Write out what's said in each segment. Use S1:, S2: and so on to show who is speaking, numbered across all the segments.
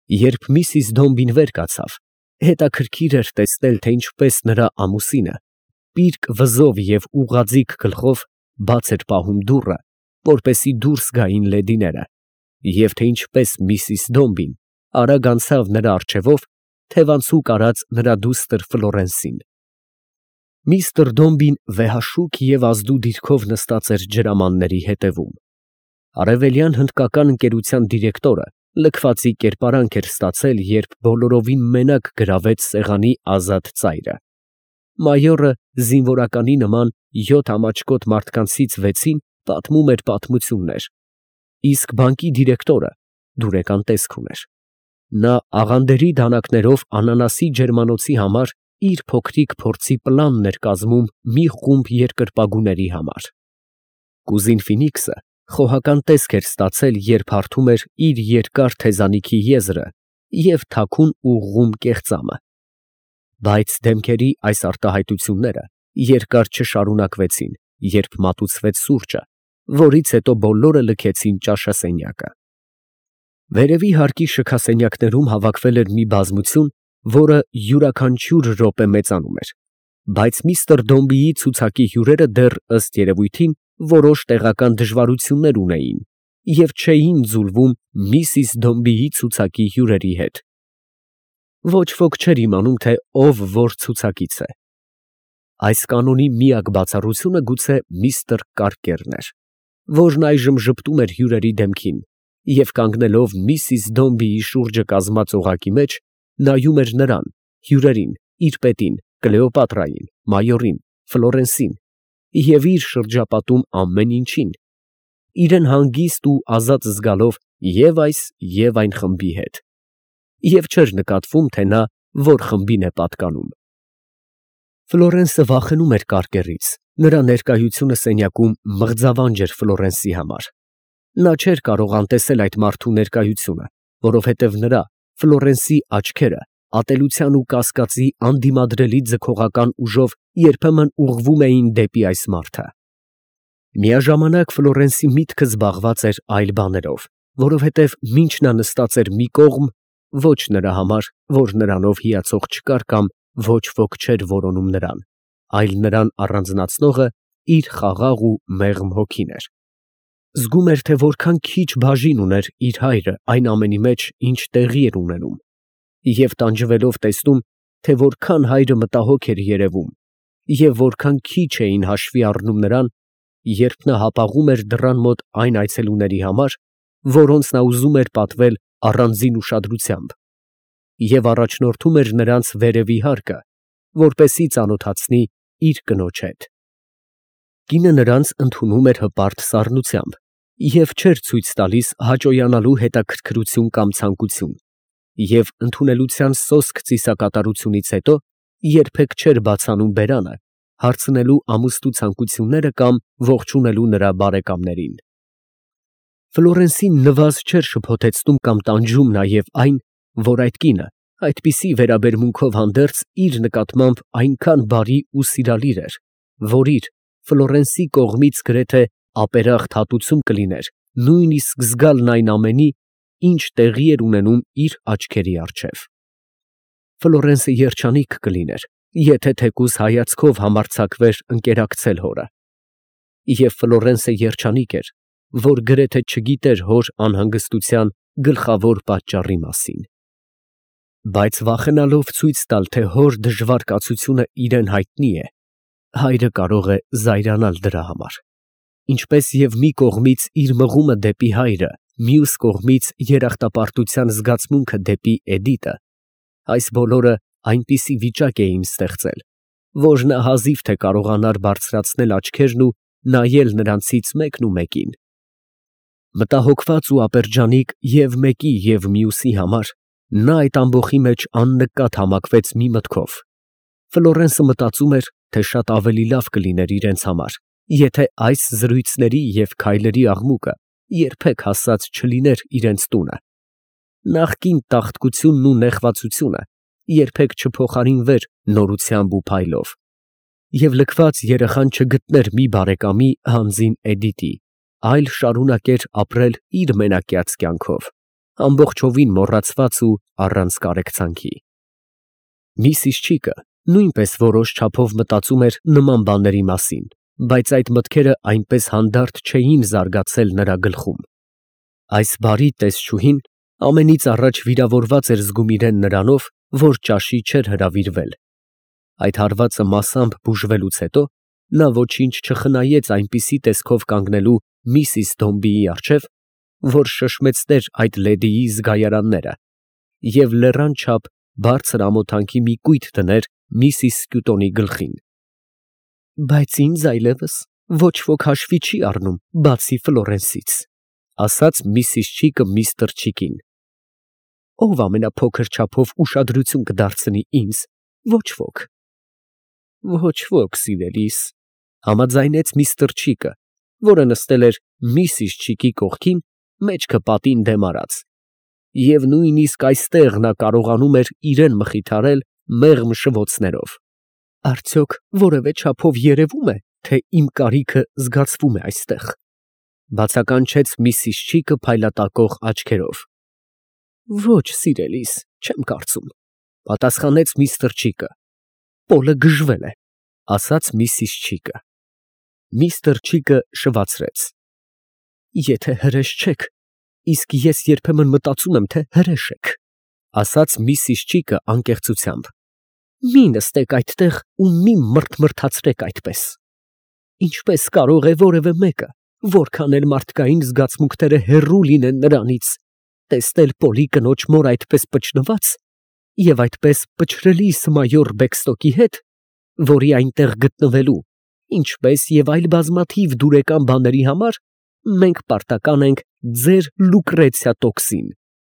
S1: Երբ Միսիս Դոմբին վեր կացավ, հետաքրքիր էր տեսնել, թե ինչպես նրա ամուսինը պիրկ վզով և ուղղաձիգ գլխով բաց էր պահում դուռը, որպեսզի դուրս գային լեդիները, և թե ինչպես Միսիս Դոմբին արագ անցավ նրա առջևով, թևանցուկ արած նրա դուստր Ֆլորենսին։ Միսթր Դոմբին վեհաշուք և ազդու դիրքով նստած էր ջրամանների հետևում։ Արևելյան հնդկական ընկերության դիրեկտորը լքվածի կերպարանք էր ստացել, երբ բոլորովին մենակ գրավեց սեղանի ազատ ծայրը։ Մայորը զինվորականի նման 7 ամաչկոտ մարդկանցից 6-ին պատմում էր պատմություններ, իսկ բանկի դիրեկտորը դուրեկան տեսք ուներ։ Նա աղանդերի դանակներով անանասի ջերմանոցի համար իր փոքրիկ փորձի պլանն էր կազմում մի խումբ երկրպագուների համար։ Կուզին Ֆինիքսը խոհական տեսք էր ստացել, երբ հարթում էր իր երկար թեզանիքի եզրը և թաքուն ուղղում կեղծամը։ Բայց դեմքերի այս արտահայտությունները երկար չշարունակվեցին, երբ մատուցվեց սուրճը, որից հետո բոլորը լքեցին ճաշասենյակը։ Վերևի հարկի շքասենյակներում հավաքվել էր մի բազմություն, որը յուրաքանչյուր րոպե մեծանում էր, բայց միստր Դոմբիի ցուցակի հյուրերը դեռ, ըստ երևույթին, որոշ տեղական դժվարություններ ունեին և չէին ձուլվում Միսիս Դոմբիի ցուցակի հյուրերի հետ։ Ոչ ոք չէր իմանում, թե ով որ ցուցակից է։ Այս կանոնի միակ բացառությունը գուցե միստր Կարկերն էր, որն այժմ ժպտում էր հյուրերի դեմքին և կանգնելով Միսիս Դոմբիի շուրջը կազմած օղակի մեջ, նայում էր նրան, հյուրերին, իր պետին, Կլեոպատրային, մայորին, Ֆլորենսին և իր շրջապատում ամեն ինչին, իրան հանգիստ ու ազատ զգալով և այս և այն խմբի հետ, և չէր նկատվում, թե նա որ խմբին է պատկանում։ Ֆլորենսը վախենում էր Կարկերից, նրա ներկայությունը սենյակում մղձավանջ էր Ֆլորենսի համար։ Նա չէր կարող անտեսել այդ մարդու ներկայությունը, որովհետև նրա, Ֆլորենսի աչքերը ատելության ու կասկածի անդիմադրելի ձգողական ուժով երբեմն ուղղվում էին դեպի այս մարդը։ Միաժամանակ Ֆլորենսի միտքը զբաղված էր այլ բաներով, որովհետև մինչ նա նստած էր մի կողմ, ոչ նրա համար, որ նրանով հիացող չկար կամ ոչ ոք չէր որոնում նրան, այլ նրան առանձնացնողը իր խաղաղ ու մեղմ հոգին էր։ Զգում էր, թե որքան քիչ բաժին ուներ իր հայրը այն ամենի մեջ, ինչ տեղի էր ունենում, և տանջվելով տեսնում, թե որքան հայրը մտահոգ էր երևում և որքան քիչ էին հաշվի առնում նրան, երբ նա հապաղում էր դռան մոտ այն այցելուների համար, որոնց նա ուզում էր պատվել առանձին ուշադրությամբ, և առաջնորդում էր նրանց վերևի հարկը, որպեսզի ծանոթացնի իր կնոջ հետ։ Կինը նրանց ընդունում էր հպարտ սառնությամբ և չէր ցույց տալիս հաճոյանալու հետաքրքրություն կամ ցանկություն, և ընդունելության սոսկ ծիսակատարությունից հետո երբեք չէր բացանում բերանը, հարցնելու ամուսնու ցանկությունները կամ ողջունելու նրա բարեկամներին։ Ֆլորենսին նվազ չէր շփոթեցնում կամ տանջում նաև այն, որ այդ կինը այդպիսի վերաբերմունքով հանդերձ իր նկատմամբ այնքան բարի ու սիրալիր էր, որ իր, Ֆլորենսի կողմից գրեթե ապերախտ հատուցում կլիներ նույնիսկ զգալն այն ամենի, ինչ տեղի էր ունենում իր աչքերի առջև։ Ֆլորենսը երջանիկ կլիներ, եթե թեկուզ հայացքով համարձակվեր ընկերակցել հորը։ Եվ Ֆլորենսը երջանիկ էր, որ գրեթե չգիտեր հոր անհանգստության գլխավոր պատճառի մասին։ Բայց վախենալով ցույց տալ, թե հոր դժվար կացությունը իրան հայտնի է, հայրը կարող է զայրանալ դրա համար, ինչպես և մի կողմից իր մղումը դեպի հայրը, մյուս կողմից երախտապարտության զգացմունքը դեպի Էդիտը, այս բոլորը այնպիսի վիճակ էին ստեղծել, որ նա հազիվ թե կարողանար բարձրացնել աչքերն ու նայել նրանցից մեկն ու մեկին։ Մտահոգված ու ապերջանիկ և մեկի և մյուսի համար, նա այդ ամբոխի մեջ աննկատ համակվեց մի մտքով. Ֆլորենսը մտածում էր, թե շատ ավելի լավ կլիներ իրենց համար, եթե այս զրույցների և քայլերի աղմուկը երբեք հասած չլիներ իրենց տունը, նախկին տաղտկությունն ու նեղվածությունը երբեք չփոխարինվեր նորությամբ ու փայլով, և լքված երեխան չգտներ մի բարեկամի հանձին Էդիտի, այլ շարունակեր ապրել իր մենակյաց կյանքով։ ամբողջովին մոռացված ու առանց կարեկցանքի։ Միսիս Չիկը նույնպես որոշ չափով մտածում էր նման բաների մասին, բայց այդ մտքերը այնպես հանդարտ չէին զարգացել նրա գլխում։ Այս բարի տեսչուհին ամենից առաջ վիրավորված էր զգում իրեն նրանով, որ ճաշի չէր հրավիրվել։ Այդ հարվածը մասամբ բուժվելուց հետո նա ոչինչ չխնայեց այնպիսի տեսքով կանգնելու միսիս Դոմբիի առջև, որ շշմեցներ այդ լեդիի զգայարանները և լեռան չափ բարձր ամոթանքի մի կույտ դներ միսիս Սկյուտոնի գլխին։ Բայց ինձ այլևս ոչ ոք հաշվի չի առնում, բացի Ֆլորենսից, ասաց միսիս Չիկը միստր Չիկին։ Ով ամենափոքր չափով ուշադրություն կդարձնի ինձ, ոչ ոք։ Ոչ ոք, սիրելիս, համաձայնեց միստր Չիկը, որը նստել էր միսիս Չիկի կողքին, մեջքը պատին դեմ արած, և նույնիսկ այստեղ նա կարողանում էր իրեն մխիթարել մեղմ շվոցներով։ Արդյոք որևէ չափով երևում է, թե իմ կարիքը զգացվում է այստեղ, բացականչեց միսիս Չիկը փայլատակող աչքերով։ Ոչ, սիրելիս, չեմ կարծում, պատասխանեց միստր Չիկը։ Պոլը գժվել է, ասաց միսիս Չիկը։ Միստր Չիկը շվացրեց։ Եթե հրեշ չեք, իսկ ես երբեմն մտածում եմ, թե հրեշ եք, ասաց միսիս Չիկը անկեղծությամբ։ Մի նստեք այդտեղ ու մի մրթմրթացրեք այդպես։ Ինչպես կարող է որևէ մեկը, որքան էլ մարդկային զգացմունքները հեռու լինեն նրանից, տեսնել Պոլի կնոջ մոր այդպես պճնված և այդպես պչրելիս մայոր Բեքստոկի հետ, որի այնտեղ գտնվելու, ինչպես և այլ բազմաթիվ դուրեկան բաների համար մենք պարտական ենք ձեր Լուկրեցիա տոքսին։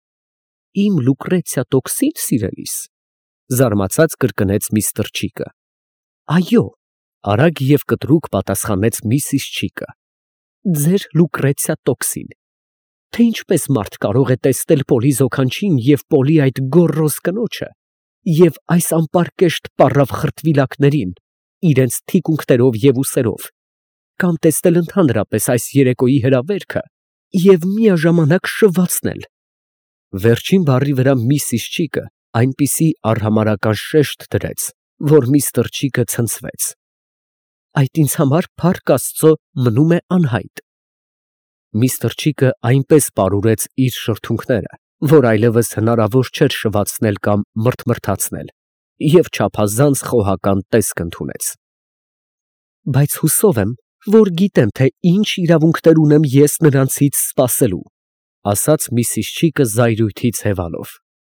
S1: Իմ Լուկրեցիա տոքսին, սիրելիս, զարմացած կրկնեց միստր Չիկը։ Այո, արագ և կտրուկ պատասխանեց միսիս Չիկը։ Ձեր Լուկրեցիա տոքսին։ Թե ինչպես մարդ կարող է տեսնել Պոլի զոքանչին և Պոլի այդ գոռոզ կնոջը և այս անպարկեշտ պառավ խրտվիլակներին իրենց թիկունքներով և ուսերով, կամ տեսնել ընդհանրապես այս երեկոյի հրավերքը և միաժամանակ շվացնել։ Վերջին բառի վրա միսիս Չիկը այնպիսի արհամարհական շեշտ դրեց, որ միստր Չիկը ցնցվեց։ Այդ ինձ համար, փառք Աստծո, մնում է անհայտ։ Միստր Չիկը այնպես պարուրեց իր շրթունքները, որ այլևս հնարավոր չէր շվացնել կամ մրթմրթացնել, և չափազանց խոհական տեսք ընդունեց։ Բայց հուսով եմ, որ գիտեմ, թե ինչ իրավունքներ ունեմ ես նրանցից սպասելու, ասաց միսիս Չիկը զայրույթից հևալով։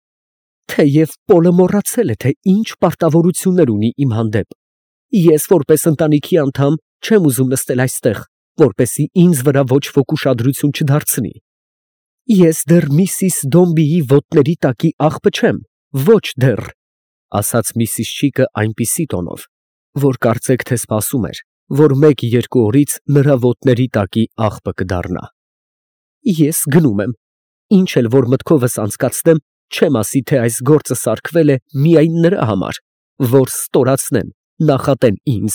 S1: Թեև Պոլը մոռացել է, թե ինչ պարտավորություններ ունի իմ հանդեպ, ես որպես ընտանիքի անդամ չեմ ուզում նստել այստեղ, որպեսզի ինձ վրա ոչ ոք ուշադրություն չդարձնի։ Ես դեռ միսիս Դոմբիի ոտների տակի աղբը չեմ, ոչ դեռ, ասաց միսիս Չիկը այնպիսի տոնով, որ կարծեք թե սպասում էր, որ մեկ-երկու օրից նրա ոտների տակի աղբը կդառնա։ Ես գնում եմ, ինչ էլ որ մտքովս անցկացնեմ, չեմ ասի, թե այս գործը սարքվել է միայն նրա համար, որ ստորացնեն, նախատեն ինձ։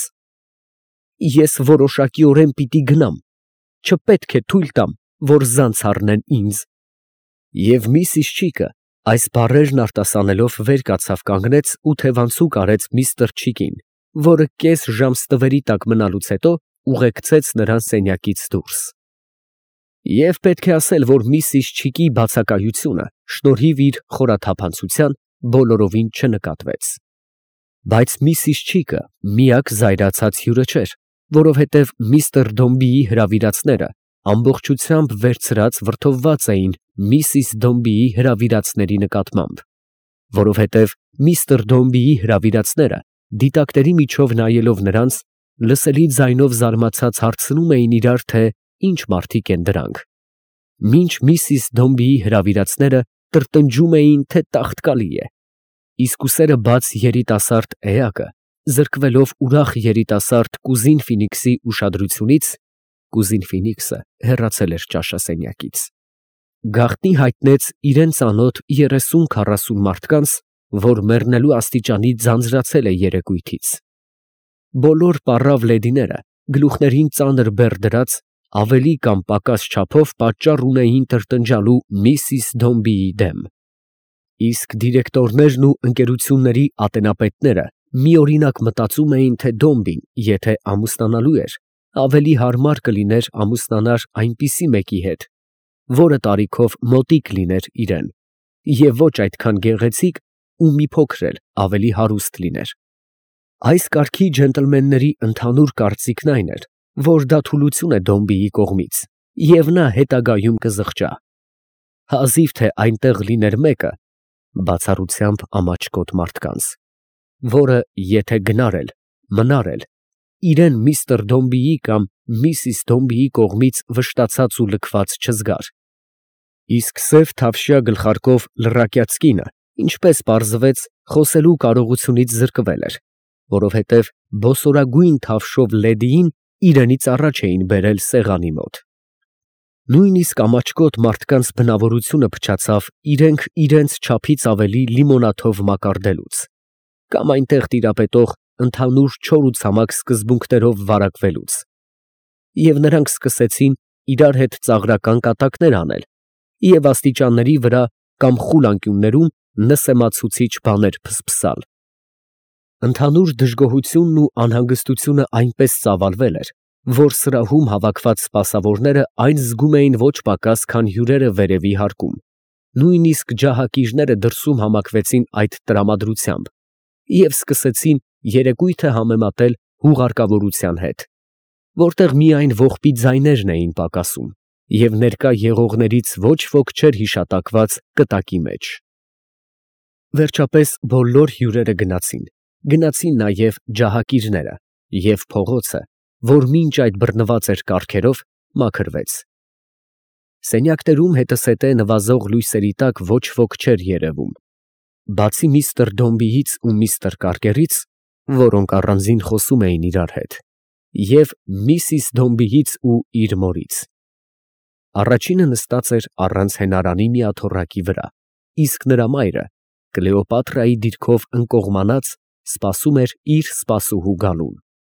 S1: Ես որոշակիորեն պիտի գնամ, չպետք է թույլ տամ, որ զանց առնեն ինձ։ Եվ միսիս Չիկը այս բառերն արտասանելով վեր կացավ կանգնեց ու թևանցուկ արեց միստր Չիկին, որը կես ժամ ստվերի տակ մնալուց հետո ուղեկցեց նրան սենյակից դուրս։ Եվ պետք է ասել, որ միսիս Չիկի բացակայությունը, շնորհիվ իր խորաթափանցության, բոլորովին չնկատվեց։ Բայց միսիս Չիկը միակ զայրացած հյուրը չէր, որովհետև միստր Դոմբիի հրավիրածները ամբողջությամբ վերցրած վրդովված էին միսիս Դոմբիի հրավիրածների նկատմամբ, որովհետև միստր Դոմբիի հրավիրածները դիտակների միջով նայելով նրանց, լսելի ձայնով զարմացած հարցնում էին իրար, թե ինչ մարդիկ են դրանք, մինչ միսիս Դոմբիի հրավիրածները տրտնջում էին, թե տաղտկալի է, իսկ ուսերը բաց երիտասարդ էակը, զրկվելով ուրախ երիտասարդ կուզին Ֆինիքսի ուշադրությունից, կուզին Ֆինիքսը հեռացել էր ճաշասենյակից, գաղտնի հայտնեց իրեն ծանոթ 30-40 մարդկանց, որ մեռնելու աստիճանի ձանձրացել է երեկույթից։ Բոլոր պառավ լեդիները գլուխներին ծանր բեռ դրած ավելի կամ պակաս չափով պատճառ ունեին տրտնջալու միսիս Դոմբիի դեմ։ Իսկ դիրեկտորներն ու ընկերությունների ատենապետները միօրինակ մտածում էին, թե Դոմբին, եթե ամուսնանալու էր, ավելի հարմար կլիներ ամուսնանար այնպիսի մեկի հետ, որը տարիքով մոտիկ լիներ իրեն, և ոչ այդքան գեղեցիկ ու մի փոքր էլ ավելի հարուստ լիներ։ Այս կարգի ջենտլմենների ընդհանուր կարծիքն այն էր, որ դա թուլություն է Դոմբիի կողմից, և նա հետագայում կզղջա։ Հազիվ թե այնտեղ լիներ մեկը, բացառությամբ ամաչկոտ մարդկանց, որը եթե գնար էլ, մնար էլ, իրեն միսթր Դոմբիի կամ միսիս Դոմբիի կողմից վշտացած ու լքված չզգար։ Իսկ սև թավշյա գլխարկով լռակյաց կինը, ինչպես պարզվեց, խոսելու կարողությունից զրկվել էր, որովհետև բոսորագույն թավշով լեդիին իրենից առաջ էին բերել սեղանի մոտ։ Նույնիսկ ամաչկոտ մարդկանց բնավորությունը փչացավ իրենք իրենց չափից ավելի լիմոնաթով մակարդելուց, կամ այնտեղ տիրապետող ընդհանուր չոր ու ցամաք սկզբունքներով վարակվելուց, և նրանք սկսեցին իրար հետ ծաղրական կատակներ անել և աստիճանների վրա կամ խուլ անկյուններում նսեմացուցիչ բաներ փսփսալ։ Ընդհանուր դժգոհությունն ու անհանգստությունը այնպես ծավալվել էր, որ սրահում հավաքված սպասավորները այն զգում էին ոչ պակաս, քան հյուրերը վերևի հարկում, նույնիսկ ջահակիրները դրսում համակվեցին այդ տրամադրությամբ և սկսեցին երեկույթը համեմատել հուղարկավորության հետ, որտեղ միայն ողբի ձայներն էին պակասում, և ներկա եղողներից ոչ ոք չէր հիշատակված կտակի մեջ։ Վերջապես բոլոր հյուրերը գնացին նաև ջահակիրները, և փողոցը, որ մինչ այդ բռնված էր կառքերով, մաքրվեց։ Սենյակներում հետզհետե նվազող լույսերի տակ ոչ ոք չէր երևում, բացի միսթր Դոմբիից ու միսթր Կարկերից, որոնք առանձին խոսում էին իրար հետ, և միսիս Դոմբիից ու իր մորից։ Առաջինը նստած էր առանց հենարանի մի աթոռակի վրա, իսկ նրա մայրը, Կլեոպատրայի դիրքով ընկողմանած, սպասում էր իր սպասուհու գալուն։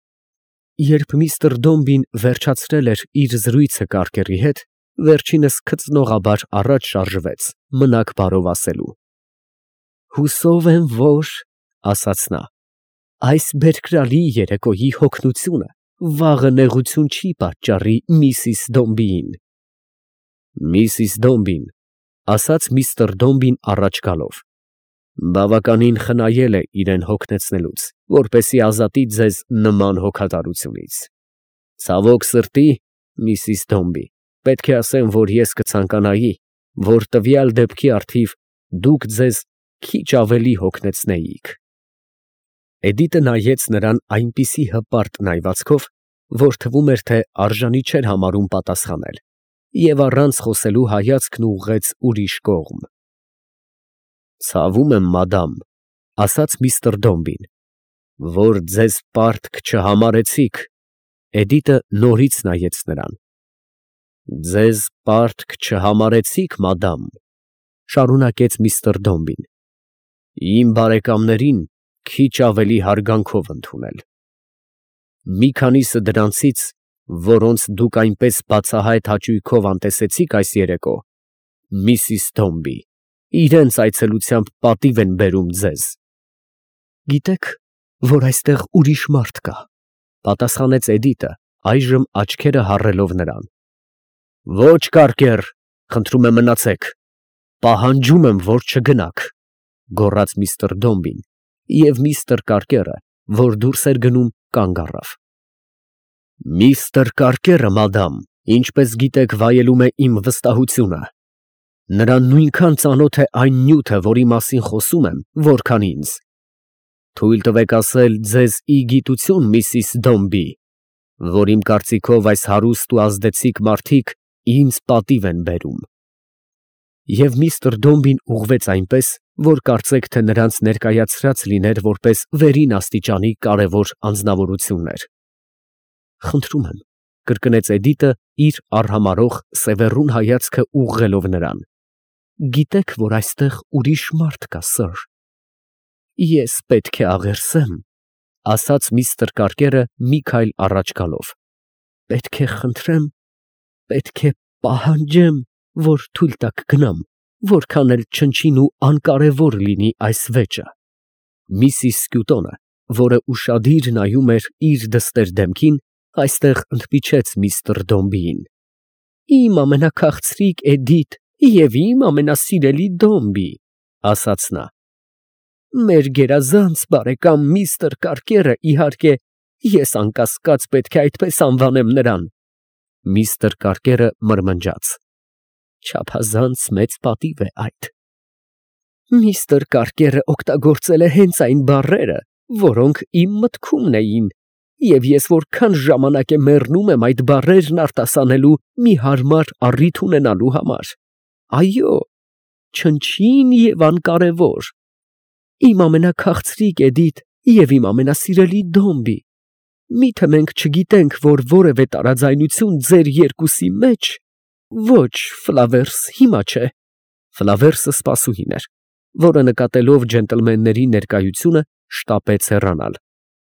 S1: Երբ միսթր Դոմբին վերջացրել էր իր զրույցը Կարկերի հետ, վերջինս քծնողաբար առաջ շարժվեց, մնաք բարով ասելու։ «Հուսով եմ, որ, ֊ ասաց նա, ֊ այս բերկրալի երեկոյի հոգնությունը վաղը նեղություն չի պատճառի միսիս Դոմբիին»։ «Միսիս Դոմբին, ֊ ասաց միսթր Դոմբին առաջ գալով, ֊ բավականին խնայել է իրան հոգնեցնելուց, որպեսզի ազատի ձեզ նման հոգատարությունից։ Ցավոք սրտի, միսիս Դոմբի, պետք է ասեմ, որ ես կցանկանայի, որ տվյալ դեպքի առթիվ դուք ձեզ քիչ ավելի հոգնեցնեիք»։ Էդիտը նայեց նրան այնպիսի հպարտ նայվածքով, որ թվում էր, թե արժանի չէր համարում պատասխանել, և առանց խոսելու հայացքն ուղղեց ուրիշ կողմ։ «Ցավում եմ, մադամ, ֊ ասաց միսթր Դոմբին, ֊ որ ձեզ պարտք չհամարեցիք»։ Էդիտը նորից նայեց նրան։ «Ձեզ պարտք չհամարեցիք, մադամ, ֊ շարունակեց միսթր Դոմբին, ֊ իմ բարեկամներին քիչ ավելի հարգանքով ընդունել։ Մի քանիսը դրանցից, որոնց դուք այնպես բացահայտ հաճույքով անտեսեցիք այս երեկո, միսիս Դոմբի, իրենց այցելությամբ պատիվ են բերում ձեզ»։ «Գիտեք, որ այստեղ ուրիշ մարդ կա, ֊ պատասխանեց Էդիտը, այժմ աչքերը հառելով նրան։ «Ոչ, Կարկեր, խնդրում եմ մնացեք, պահանջում եմ, որ չգնաք», ֊ գոռաց միսթր Դոմբին, և միսթր Կարկերը, որ դուրս էր գնում, կանգ առավ։ «Միսթր Կարկերը, մադամ, ինչպես գիտեք, վայելում է իմ վստահությունը. նրան նույնքան ծանոթ է այն նյութը, որի մասին խոսում եմ, որքան ինձ։ Թույլ տվեք ասել ձեզ ի գիտություն, միսիս Դոմբի, որ իմ կարծիքով այս հարուստ ու ազդեցիկ մարդիկ ինձ պատիվ են բերում»։ Եվ միսթր Դոմբին ուղղվեց այնպես, որ կարծեք, թե նրանց ներկայացրած լիներ որպես վերին աստիճանի կարևոր անձնավորություններ։ «Խնդրում եմ, ֊ կրկնեց Էդիտը իր արհամարհող սևեռուն հայացքը ուղղելով նրան, ֊ գիտեք, որ այստեղ ուրիշ մարդ կա, սըր»։ «Ես պետք է աղերսեմ, ֊ ասաց միսթր Կարկերը մի քայլ առաջ գալով, ֊ պետք է խնդրեմ, Պետք է պահանջեմ, որ թույլ տաք գնամ, որքան էլ չնչին ու անկարևոր լինի այս վեճը։ Միսիս Սկյուտոնը, որը ուշադիր նայում էր իր դստեր դեմքին, այստեղ ընդմիջեց միստր Դոմբիին։ Իմ ամենաքաղցրիկ Էդիթ և իմ ամենասիրելի Դոմբի, ասաց նա։ Մեր գերազանց բարեկամ միստր Կարկերը, իհարկե, ես անկասկած պետք է այդպես անվանեմ նրան։ Միստր Կարկերը մրմնջաց։ Չափազանց մեծ պատիվ է այդ։ Միստր Կարկերը օգտագործել է հենց այն բառերը, որոնք իմ մտքումն էին, և ես որքան ժամանակ է մեռնում եմ այդ բառերն արտասանելու մի հարմար առիթ ունենալու համար։ Այո, չնչին և անկարևոր։ Իմ ամենաքաղցրիկ Էդիթ և իմ ամենասիրելի Դոմբի, միթե մենք չգիտենք, որ որևէ տարաձայնություն ձեր երկուսի մեջ… Ոչ, Ֆլավերս, հիմա չէ։ Ֆլավերսը սպասուհին էր, որը նկատելով ջենտլմենների ներկայությունը շտապեց հեռանալ։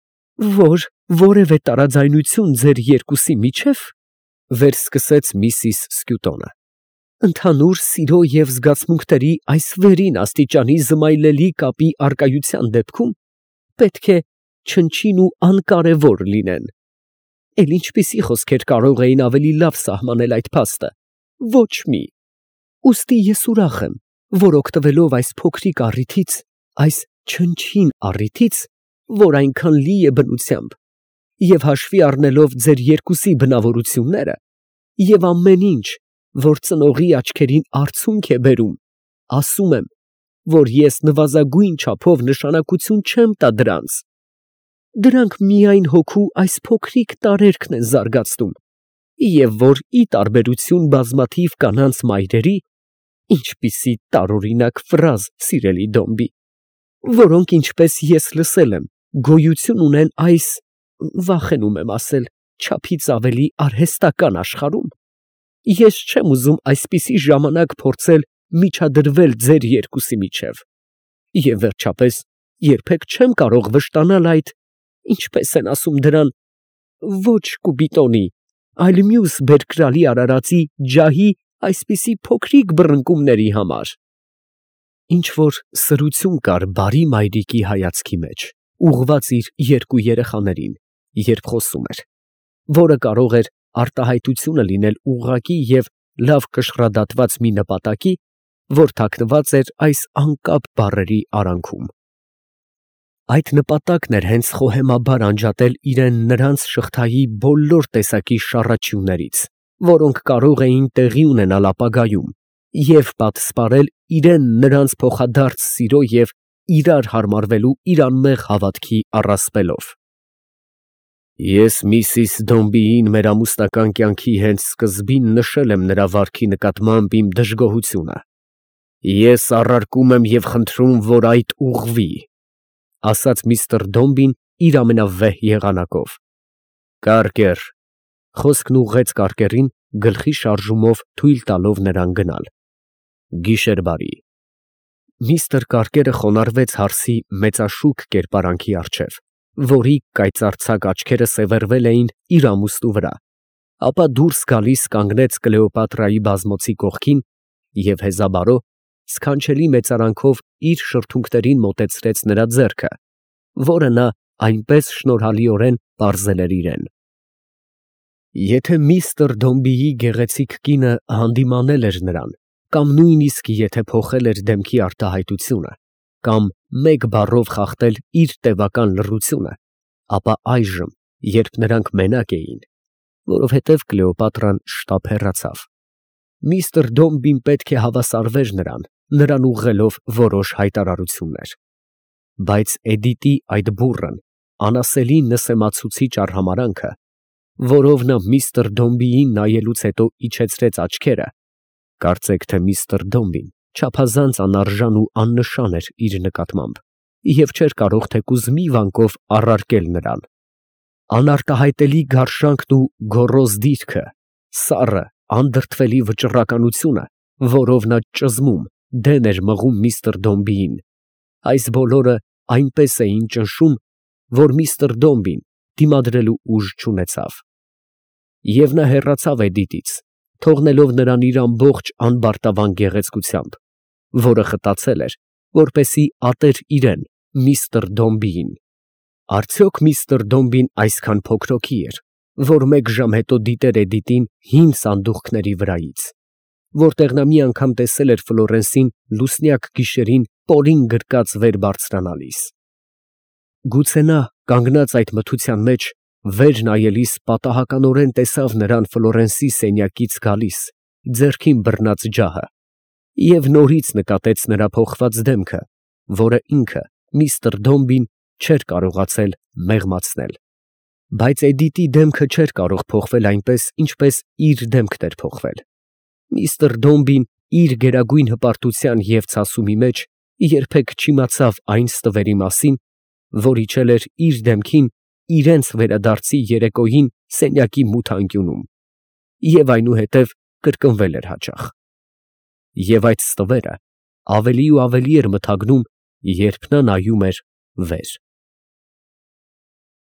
S1: Որ որևէ տարաձայնություն ձեր երկուսի միջև, վերսկսեց միսիս Սկյուտոնը, ընդհանուր սիրո և զգացմունքների այս վերին աստիճանի զմայլելի կապի առկայության դեպքում պետք է չնչին ու անկարևոր լինեն։ Էլ ինչպիսի խոսքեր կարող էին ավելի լավ սահմանել այդ փաստը։ Ոչ մի։ Ուստի ես ուրախ եմ, որ օգտվելով այս փոքրիկ առիթից, այս չնչին առիթից, որ այնքան լի է բնությամբ, և հաշվի առնելով ձեր երկուսի բնավորությունները, և ամեն ինչ, որ ծնողի աչքերին արցունք է բերում, ասում եմ, որ ես նվազագույն չափով նշանակություն չեմ տա դրանց։ Դրանք միայն հոգու այս փոքրիկ տարերքն են զարգացնում, և որ ի տարբերություն բազմաթիվ կանանց մայրերի, ինչպիսի տարօրինակ ֆրազ, սիրելի Դոմբի, որոնք, ինչպես ես լսել եմ, գոյություն ունեն այս, վախենում եմ ասել, չափից ավելի արհեստական աշխարհում, ես չեմ ուզում այսպիսի ժամանակ փորձել միջադրվել ձեր երկուսի միջև, և վերջապես երբեք չեմ կարող վշտանալ այդ, ինչպես են ասում դրան, ոչ Կուպիտոնի, այլ մյուս բերկրալի արարածի ջահի այսպիսի փոքրիկ բռնկումների համար։ Ինչ որ սրություն կար բարի մայրիկի հայացքի մեջ, ուղղված իր երկու երեխաներին, երբ խոսում էր, որը կարող էր արտահայտությունը լինել ուղղակի և լավ կշռադատված մի նպատակի, որ թաքնված էր այս անկապ բառերի արանքում։ Այդ նպատակն էր հենց խոհեմաբար անջատել իրան նրանց շղթայի բոլոր տեսակի շառաչյուններից, որոնք կարող էին տեղի ունենալ ապագայում, և պատսպարել իրան նրանց փոխադարձ սիրո և իրար հարմարվելու իր անմեղ հավատքի առասպելով։ Ես միսիս Դոմբիին մեր ամուսնական կյանքի հենց սկզբին նշել եմ նրա վարքի նկատմամբ իմ դժգոհությունը։ Ես առարկում եմ և խնդրում, որ այդ ուղղվի, ասաց միստր Դոմբին իր ամենավեհ եղանակով։ Կարկեր, խոսքն ուղղեց Կարկերին, գլխի շարժումով թույլ տալով նրան գնալ։ Գիշեր բարի։ Միստր Կարկերը խոնարհվեց հարսի մեծաշուք կերպարանքի առջև, որի կայծարձակ աչքերը սևեռվել էին իր ամուսնու վրա, ապա դուրս գալիս կանգնեց Կլեոպատրայի բազմոցի կողքին և հեզաբարո, սքանչելի մեծարանքով իր շրթունքներին մոտեցրեց նրա ձեռքը, որը նա այնպես շնորհալիորեն պարզել էր իրան։ Եթե միստր Դոմբիի գեղեցիկ կինը հանդիմանել էր նրան, կամ նույնիսկ եթե փոխել էր դեմքի արտահայտությունը, կամ մեկ բառով խախտել իր տևական լռությունը, ապա այժմ, երբ նրանք մենակ էին, որովհետև Կլեոպատրան շտապ հեռացավ, միստր Դոմբին պետք է հավասարվեր նրան ուղղելով որոշ հայտարարություններ։ Բայց Էդիտի այդ բուռն, անասելի նսեմացուցիչ արհամարհանքը, որով նա միստր Դոմբիին նայելուց հետո իջեցրեց աչքերը, կարծեք թե միստր Դոմբին չափազանց անարժան ու աննշան էր իր նկատմամբ և չէր կարող թեկուզ մի վանկով առարկել նրան։ Անարտահայտելի գարշանքն ու գոռոզ դիրքը, սառը, անդրդվելի վճռականությունը, որով նա ճզմում, դեն էր մղում միստր Դոմբիին, այս բոլորը այնպես էին ճնշում, որ միստր Դոմբին դիմադրելու ուժ չունեցավ։ Եվ նա հեռացավ Էդիտից, թողնելով նրան իր ամբողջ անբարտավան գեղեցկությամբ, որը խտացել էր, որպեսի ատեր իրեն, միստր Դոմբիին։ Արդյոք միստր Դոմբին այսքան փոքրոքի էր, որ մեկ ժամ հետո դիտեր Էդիտին հին սանդուղքների վրայից, որտեղ նա մի անգամ տեսել էր Ֆլորենսին լուսնյակ գիշերին պորին գրկած վեր բարձրանալիս։ Գուցե նա, կանգնած այդ մթության մեջ, վեր նայելիս պատահականորեն տեսավ նրան Ֆլորենսի սենյակից գալիս, ձեռքին բռնած ջահը, և նորից նկատեց նրա փոխված դեմքը, որը ինքը, միստր Դոմբին, չէր կարողացել մեղմացնել։ Բայց Էդիտի դեմքը չէր կարող փոխվել այնպես, ինչպես իր դեմքն էր փոխվել։ Միստր Դոմբին իր գերագույն հպարտության և ցասումի մեջ երբեք չիմացավ այն ստվերի մասին, որ իջել էր իր դեմքին իրենց վերադարձի երեկոյին սենյակի մութ անկյունում, և այնուհետև կրկնվել էր հաճախ։ Եվ այդ ստվերը ավելի ու ավելի էր մթագնում, երբ նա նայում էր վեր։